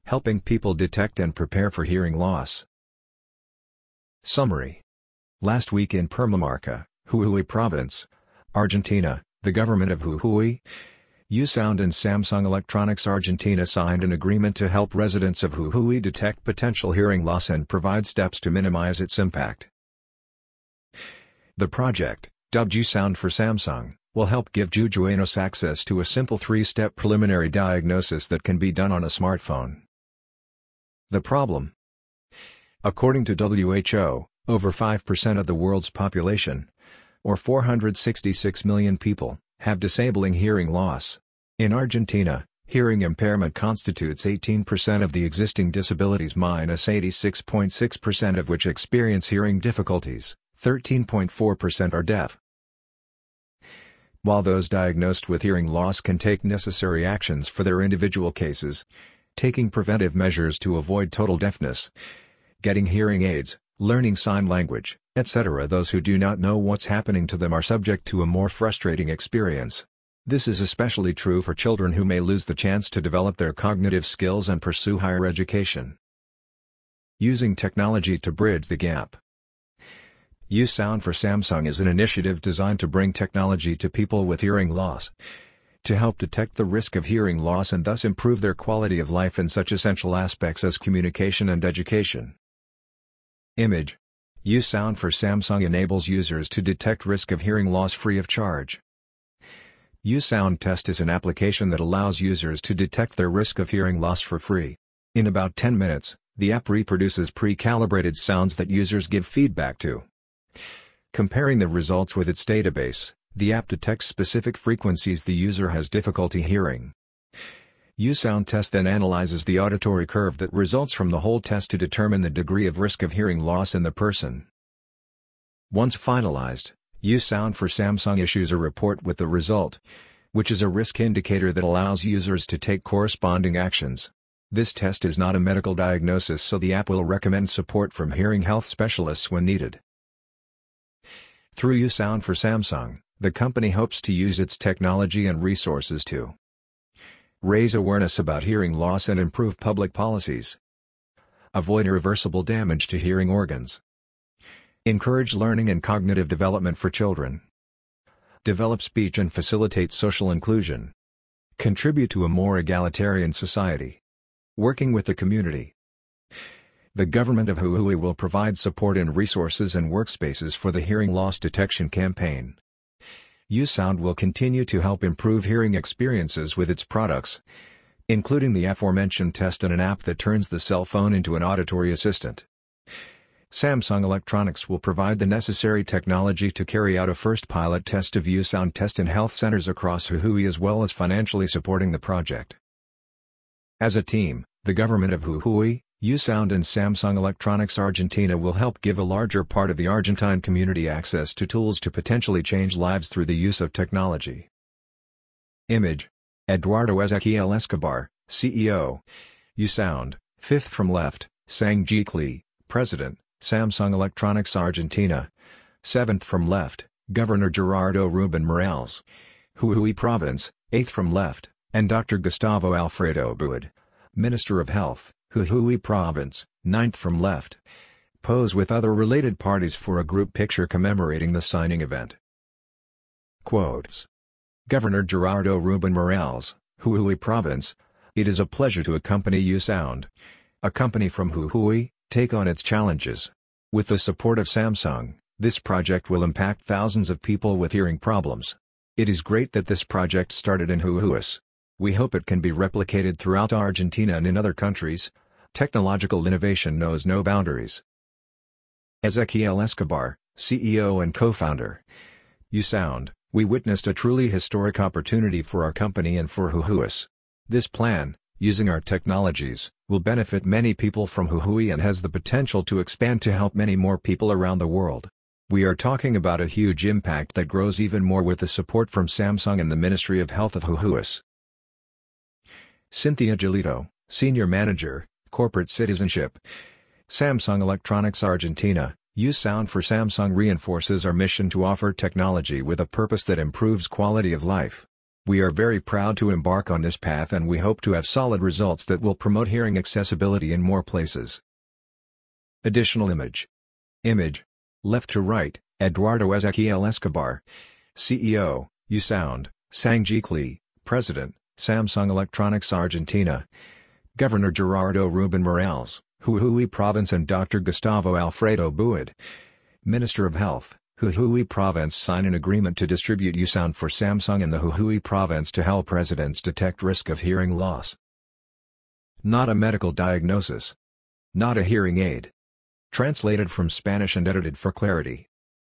helping people detect and prepare for hearing loss. Summary. Last week in Purmamarca, Jujuy Province, Argentina, the government of Jujuy, USound and Samsung Electronics Argentina signed an agreement to help residents of Jujuy detect potential hearing loss and provide steps to minimize its impact. The project, dubbed USound for Samsung, will help give Jujuenos access to a simple 3-step preliminary diagnosis that can be done on a smartphone. The problem. According to WHO, over 5% of the world's population, or 466 million people, have disabling hearing loss. In Argentina, hearing impairment constitutes 18% of the existing disabilities minus 86.6% of which experience hearing difficulties, 13.4% are deaf. While those diagnosed with hearing loss can take necessary actions for their individual cases, taking preventive measures to avoid total deafness, getting hearing aids, learning sign language, etc., those who do not know what's happening to them are subject to a more frustrating experience. This is especially true for children who may lose the chance to develop their cognitive skills and pursue higher education. Using technology to bridge the gap. USound for Samsung is an initiative designed to bring technology to people with hearing loss, to help detect the risk of hearing loss and thus improve their quality of life in such essential aspects as communication and education. Image. USound for Samsung enables users to detect risk of hearing loss free of charge. USound Test is an application that allows users to detect their risk of hearing loss for free. In about 10 minutes, the app reproduces pre-calibrated sounds that users give feedback to. Comparing the results with its database, the app detects specific frequencies the user has difficulty hearing. USound Test then analyzes the auditory curve that results from the whole test to determine the degree of risk of hearing loss in the person. Once finalized, USound for Samsung issues a report with the result, which is a risk indicator that allows users to take corresponding actions. This test is not a medical diagnosis, so the app will recommend support from hearing health specialists when needed. Through USound for Samsung, the company hopes to use its technology and resources to raise awareness about hearing loss and improve public policies, avoid irreversible damage to hearing organs, encourage learning and cognitive development for children, develop speech and facilitate social inclusion, contribute to a more egalitarian society, working with the community. The government of Jujuy will provide support in resources and workspaces for the hearing loss detection campaign. USound will continue to help improve hearing experiences with its products, including the aforementioned test and an app that turns the cell phone into an auditory assistant. Samsung Electronics will provide the necessary technology to carry out a first pilot test of USound Test in health centers across Jujuy as well as financially supporting the project. As a team, the government of Jujuy, USound and Samsung Electronics Argentina will help give a larger part of the Argentine community access to tools to potentially change lives through the use of technology. Image. Eduardo Ezequiel Escobar, CEO. USound, 5th from left, Sang Jik Lee, President, Samsung Electronics Argentina. 7th from left, Governor Gerardo Rubin Morales. Jujuy Province, 8th from left, and Dr. Gustavo Alfredo Buid, Minister of Health, Jujuy Province, 9th from left. Pose with other related parties for a group picture commemorating the signing event. Quotes. Governor Gerardo Rubin Morales, Jujuy Province. It is a pleasure to accompany USound, a company from Jujuy, take on its challenges. With the support of Samsung, this project will impact thousands of people with hearing problems. It is great that this project started in Jujuy. We hope it can be replicated throughout Argentina and in other countries. Technological innovation knows no boundaries. Ezequiel Escobar, CEO and co-founder. USound, we witnessed a truly historic opportunity for our company and for Jujuy. This plan, using our technologies, will benefit many people from Jujuy and has the potential to expand to help many more people around the world. We are talking about a huge impact that grows even more with the support from Samsung and the Ministry of Health of Jujuy. Cynthia Giolito, Senior Manager, Corporate Citizenship. Samsung Electronics Argentina, USound for Samsung reinforces our mission to offer technology with a purpose that improves quality of life. We are very proud to embark on this path and we hope to have solid results that will promote hearing accessibility in more places. Additional image. Image. Left to right, Eduardo Ezequiel Escobar, CEO, USound, Sang-Ji Lee, President, Samsung Electronics Argentina. Governor Gerardo Ruben Morales, Jujuy Province and Dr. Gustavo Alfredo Buid, Minister of Health, Jujuy Province sign an agreement to distribute USound for Samsung in the Jujuy Province to help residents detect risk of hearing loss. Not a medical diagnosis. Not a hearing aid. Translated from Spanish and edited for clarity.